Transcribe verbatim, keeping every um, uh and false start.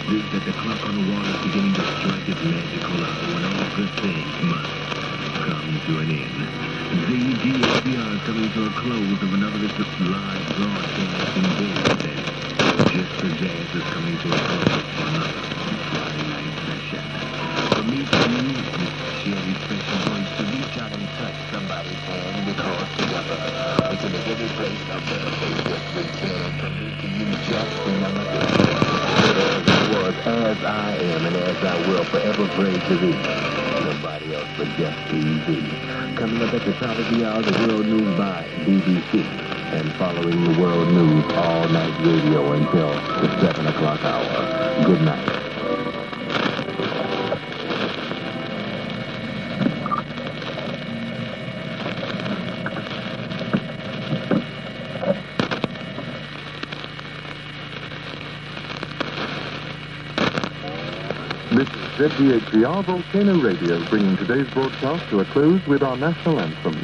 this that the clock on the wall is beginning to strike its magical hour when all good things must come to an end. The G S P R is coming to a close of another of its live broadcasting business. Just as jazz is coming to a close for another Friday night session. For me to use this cheery special voice to reach out and touch somebody's hand because together we can make every place a better place just as better. For me to use just another as I was, as I am, and as I will forever praise to thee. Nobody else but just T V. Coming up at the top of the hour, the World News by B B C. And following the World News all night radio until the seven o'clock hour. Good night. This is Z D H V R Volcano Radio, bringing today's broadcast to a close with our national anthem.